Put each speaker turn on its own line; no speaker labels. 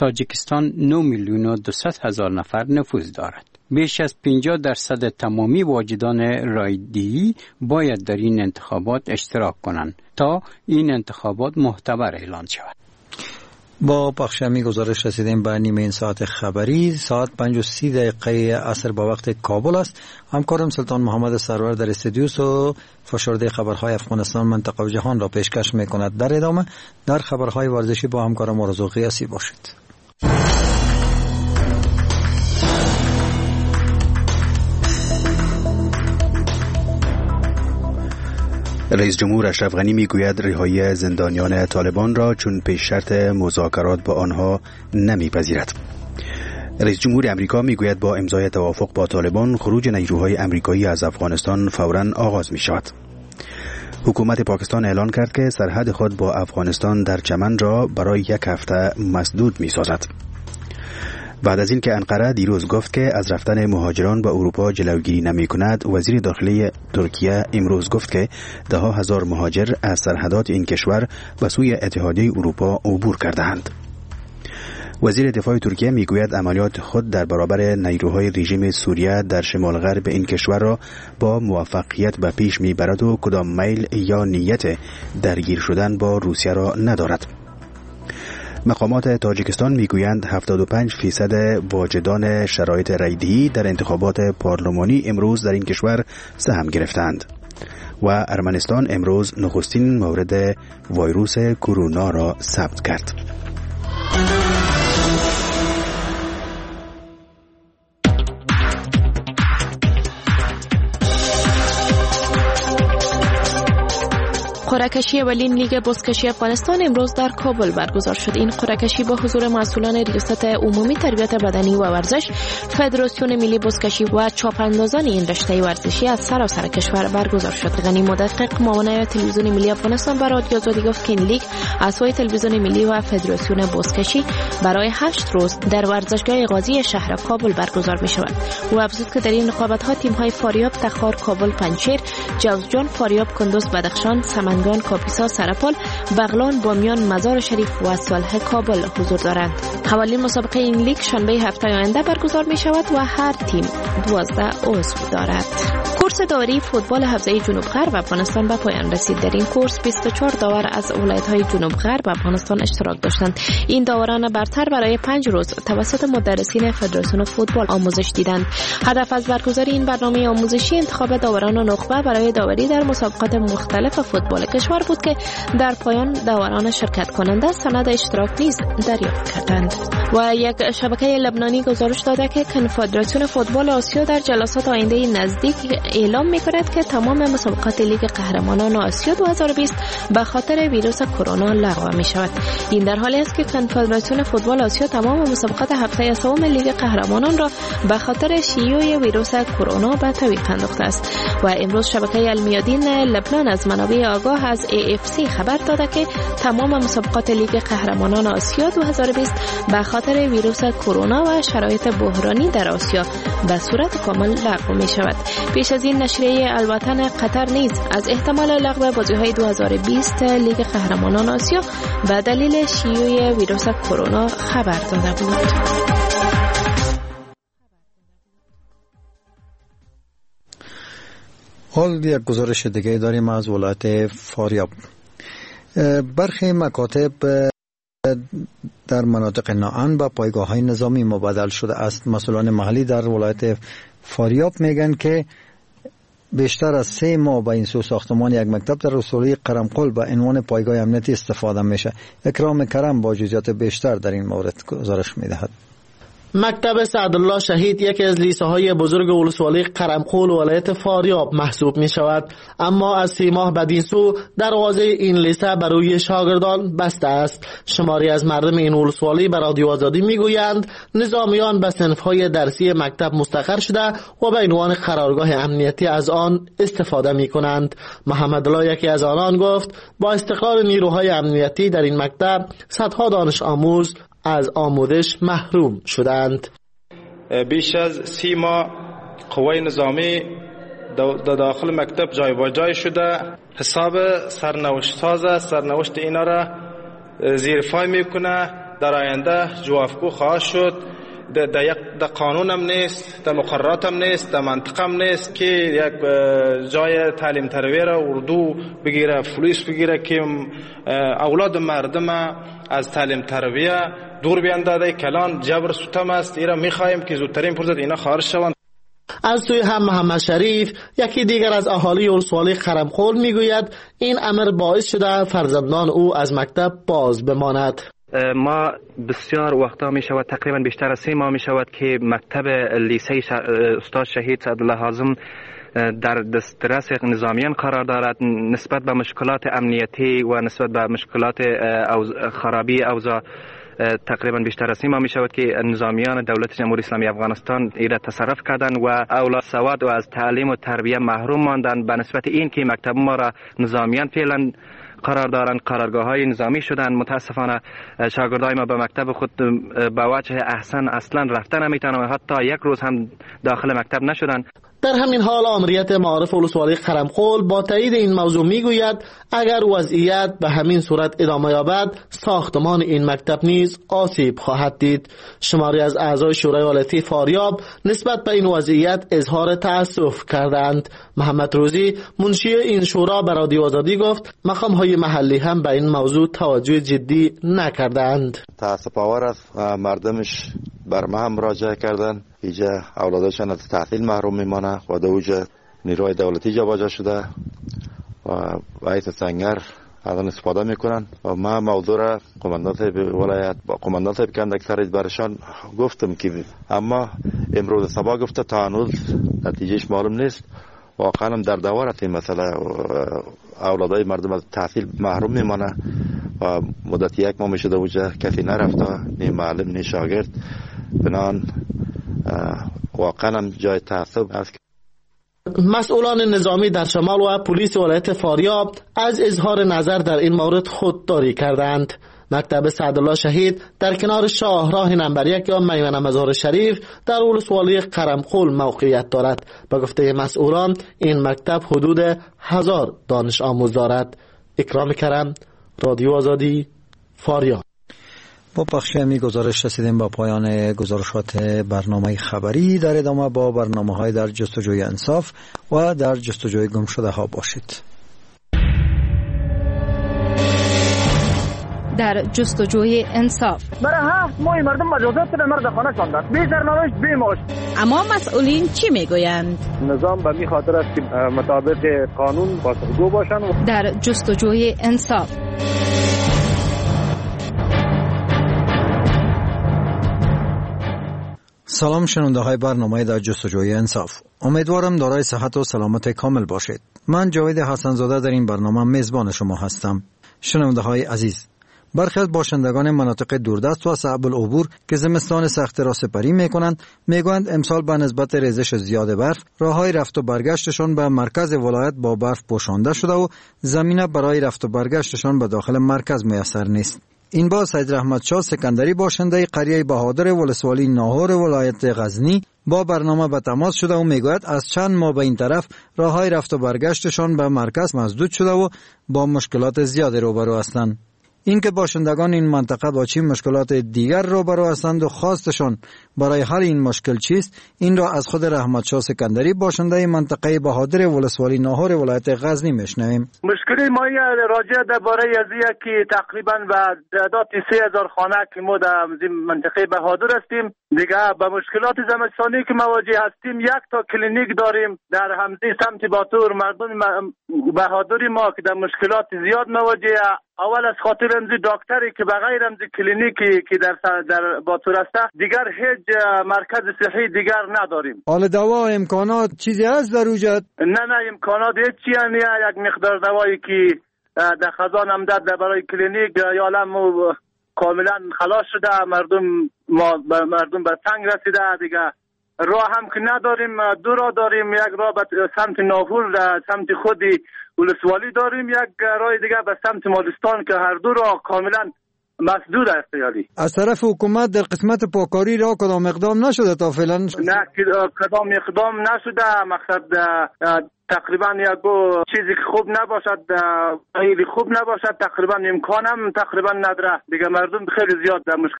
تاجیکستان 9,200,000 نفر نفوذ دارد. بیش از 50% تمامی واجدان رایدهی باید در این انتخابات اشتراک کنند تا این انتخابات معتبر اعلان شود.
با پخش همی گزارش رسیدیم به نیمه این ساعت خبری. ساعت 5:30 عصر با وقت کابل است. همکارم سلطان محمد سرور در استودیو و فشرده خبرهای افغانستان، منطقه و جهان را پیشکش میکند. در ادامه در خبرهای ورزشی با همکارم مرزوق قیاسی باشید.
رئیس جمهور اشرف غنی میگوید رهایی زندانیان طالبان را چون پیش شرط مذاکرات با آنها نمیپذیرد. رئیس جمهور امریکا میگوید با امضای توافق با طالبان خروج نیروهای امریکایی از افغانستان فوراً آغاز می شود. حکومت پاکستان اعلان کرد که سرحد خود با افغانستان در چمن را برای 1 هفته مسدود می سازد. بعد از اینکه انقره دیروز گفت که از رفتن مهاجران به اروپا جلوگیری نمی کند، وزیر داخلی ترکیه امروز گفت که 10,000 مهاجر از سرحدات این کشور به سوی اتحادیه اروپا عبور کرده‌اند. وزیر دفاع ترکیه میگوید عملیات خود در برابر نیروهای رژیم سوریه در شمال غرب این کشور را با موفقیت به پیش میبرد و کدام میل یا نیت درگیر شدن با روسیه را ندارد. مقامات تاجیکستان میگویند 75% واجدان شرایط رایدهی در انتخابات پارلمانی امروز در این کشور سهم گرفتند و ارمنستان امروز نخستین مورد ویروس کرونا را ثبت کرد.
قرعه‌کشی اولین لیگ بزکشی افغانستان امروز در کابل برگزار شد. این قرعه‌کشی با حضور مسئولان ریاست عمومی تربیت بدنی و ورزش، فدراسیون ملی بزکشی و چاپاندازان این رشته ورزشی از سراسر کشور برگزار شد. غنی مدقق معاون تلویزیون ملی افغانستان به رادیو آزادی گفت که این لیگ از سوی تلویزیون ملی و فدراسیون بزکشی برای 8 روز در ورزشگاه غازی شهر کابل برگزار می شود. او افزود که در این رقابت‌ها تیم‌های فاریاب، تخار، کابل، پنجشیر، جوزجان، فاریاب، کندوز، بدخشان، سمنگان، کاپیسا، سرپال، بغلان، بامیان، مزار شریف و صالح کابل حضور دارند. اولین مسابقه این لیگ شنبه هفته آینده برگزار می شود و هر تیم 12 عضو دارد. کورس داوری فوتبال حوزه جنوب غرب افغانستان به پایان رسید. در این کورس 24 داور از ولایت‌های جنوب غرب افغانستان اشتراک داشتند. این داوران برتر برای 5 روز توسط مدرسین فدراسیون فوتبال آموزش دیدند. هدف از برگزاری این برنامه آموزشی انتخاب داوران نخبه برای داوری در مسابقات مختلف فوتبال کشور بود که در پایان داوران شرکت کننده سند اشتراک نیز دریافت کردند. و یک شبکه لبنانی گزارش داده که کنفدراسیون فوتبال آسیا در جلسات آینده نزدیک اعلام می‌کند که تمام مسابقات لیگ قهرمانان آسیا 2020 به خاطر ویروس کرونا لغو می‌شود. این در حالی است که کنفدراسیون فوتبال آسیا تمام مسابقات هفته سوم لیگ قهرمانان را به خاطر شیوع ویروس کرونا به تعویق انداخته است. و امروز شبکه المیادین لبنان از منابع آگاه از AFC خبر داده که تمام مسابقات لیگ قهرمانان آسیا 2020 به خاطر ویروس کرونا و شرایط بحرانی در آسیا به صورت کامل لغو می شود. پیش از این نشریه الوطن قطر نیز از احتمال لغو بازی‌های 2020 لیگ قهرمانان آسیا به دلیل شیوع ویروس کرونا خبر داده بود.
حال یک گزارش دیگه داریم از ولایت فاریاب. برخی مکاتب در مناطق ناامن به پایگاه‌های نظامی مبادل شده است. مسئولان محلی در ولایت فاریاب میگن که بیشتر از 3 ماه به این سو ساختمان یک مکتب در رسولی قرمقل به عنوان پایگاه امنیتی استفاده میشه. اکرام کرم با جزئیات بیشتر در این مورد گزارش میدهد.
مکتب سعدالله شهید یکی از لیسه‌های بزرگ ولسوالی قرمقل ولایت فاریاب محسوب می شود، اما از 3 ماه بعد این سو دروازه این لیسه برای شاگردان بسته است. شماری از مردم این ولسوالی به رادیو آزادی می گویند نظامیان به صنف‌های درسی مکتب مستقر شده و به عنوان قرارگاه امنیتی از آن استفاده می کنند. محمد الله یکی از آنان گفت با استقرار نیروهای امنیتی در این مکتب صدها دانش آموز از آموزش محروم شدند.
بیش از 30 ماه قوای نظامی در داخل مکتب جای با جای شده، حساب سرنوشت اینا را زیر پای میکنه. در آینده جوابگو خواهد شد. در قانون هم نیست، در مقررات هم نیست، در منطقه هم نیست که یک جای تعلیم تربیت را اردو بگیره، فلوس بگیره که اولاد مردم از تعلیم تربیت دور بیاندازه. کلان جبر ستم است. اینا میخوایم که زودترین فرصت اینا خارج شوند.
از سوی هم محمد شریف، یکی دیگر از اهالی ولسوالی قرمخول، میگوید این امر باعث شده فرزندان او از مکتب باز بماند.
ما بسیار وقتا می شود، تقریبا بیشتر از 3 ماه می شود که مکتب لیسه استاد شهید سعدالله حازم در دسترس نظامیان قرار دارد. نسبت به مشکلات امنیتی و نسبت به مشکلات خرابی اوضاع تقریبا بیشتر از 3 ماه می شود که نظامیان دولت جمهوری اسلامی افغانستان ایره تصرف کردند و اولاد سواد و از تعلیم و تربیت محروم ماندند. به نسبت این که مکتب ما را نظامیان فعلا قرار دارند، قرارگاه‌های نظامی شدند. متاسفانه شاگردای ما به مکتب خود به وجه احسن اصلا رفتن نمیتونند و حتی یک روز هم داخل مکتب نشدند.
در همین حال آمریت معارف ولسوالی قرمخول با تایید این موضوع میگوید اگر وضعیت به همین صورت ادامه یابد ساختمان این مکتب نیز آسیب خواهد دید. شماری از اعضای شورای ولایتی فاریاب نسبت به این وضعیت اظهار تأسف کردند. محمد روزی منشی این شورا به رادیو آزادی گفت مقام‌های محلی هم به این موضوع توجه جدی نکردند.
تأسف آور است، مردمش بر ما هم مراجعه کردند. اینجا اولادشان از تحصیل محروم میمانه و در اوجه نیروی دولتی جابجا شده و رئیس سنگر الان استفاده میکنن و ما موضوع را قماندان صاحب ولایت با قماندان صاحب کندکتر برشان گفتم که اما امروز صبح گفته تا هنوز نتیجهش معلوم نیست. واقعا هم در دوار است این مسئله. اولادای مردم از تحصیل محروم میمانه و مدت 1 ماه میشه در اوجه کسی نرفته، نه معلم نه شاگرد. بنان واقعا هم جای تأسف است.
مسئولان نظامی در شمال و پلیس ولایت فاریاب از اظهار نظر در این مورد خودداری کردند. مکتب سعدالله شهید در کنار شاهراه نمبر 1 یا میمنه مزار شریف در ولسوالی قرمخول موقعیت دارد. به گفته مسئولان این مکتب حدود 1000 دانش آموز دارد. اکرام کرم، رادیو آزادی، فاریاب.
با پخش می گزارش رسیدیم با پایان گزارشات برنامه خبری. در ادامه با برنامه‌های در جستجوی انصاف و در جستجوی گم شده ها باشید.
در جستجوی انصاف
برای 7 ماه مردم مجازات به مرد خانه شاندند، بی سرنوشت بی معاش.
اما مسئولین چی میگویند؟
نظام به می خاطر است که مطابق قانون پاسخگو باشند.
در جستجوی انصاف
سلام شنونده های برنامه در جستجوی انصاف. امیدوارم دارای صحت و سلامت کامل باشید. من جاوید حسن‌زاده در این برنامه میزبان شما هستم. شنونده های عزیز، برخی از باشندگان مناطق دوردست و صعب العبور که زمستان سخت را سپری میکنند میگویند امسال به نسبت ریزش زیاد برف راههای رفت و برگشتشان به مرکز ولایت با برف پوشانده شده و زمینه برای رفت و برگشتشان به داخل مرکز میسر نیست. این بار سید رحمت شاه سکندری باشنده قریه بهادر ولسوالی ناهور ولایت غزنی با برنامه به تماس شده و میگوید از چند ماه به این طرف راههای رفت و برگشتشان به مرکز مسدود شده و با مشکلات زیادی روبرو هستند. اینکه باشندگان این منطقه با چه مشکلات دیگر روبرو هستند و خواستشان برای حل این مشکل چیست، این را از خود رحمت شاه سکندری باشنده منطقه بهادر ولسوالی ناهور ولایت غزنی میشنویم.
مشکلی ما راجع درباره ازیه که تقریبا به تعداد 3000 خانه که ما در منطقه بهادر هستیم، دیگه به مشکلات زمستانی که مواجه هستیم. 1 تا کلینیک داریم در همزه سمت باتور. مردم بهادری ما که در مشکلات زیاد مواجه، اول از خاطر امزی دکتری که بغیر امزی کلینیکی که در باتور است دیگر هیچ مرکز صحی دیگر نداریم.
حال دوا امکانات چیزی هست در اوجد؟
نه امکانات هیچی نیست. یک مقدار دوایی که در خزان هم داد برای کلینیک یا علم کاملا خلاص شده. مردم به تنگ رسیده. دیگه راه هم که نداریم. 2 راه داریم. یک راه به سمت ناهور سمت خودی ولسوالی داریم، یک راه دیگه به سمت مالستان که هر 2 راه کاملا مسدود است. یعنی
از طرف حکومت در قسمت پاکاری راه کدام اقدام نشده تا فعلا؟
نه کدام اقدام نشده. مقصد تقریبا یک چیزی که خوب نباشد، خیلی خوب نباشد، تقریبا امکان هم تقریبا نداره. دیگه مردم خیلی زیاد در مشکل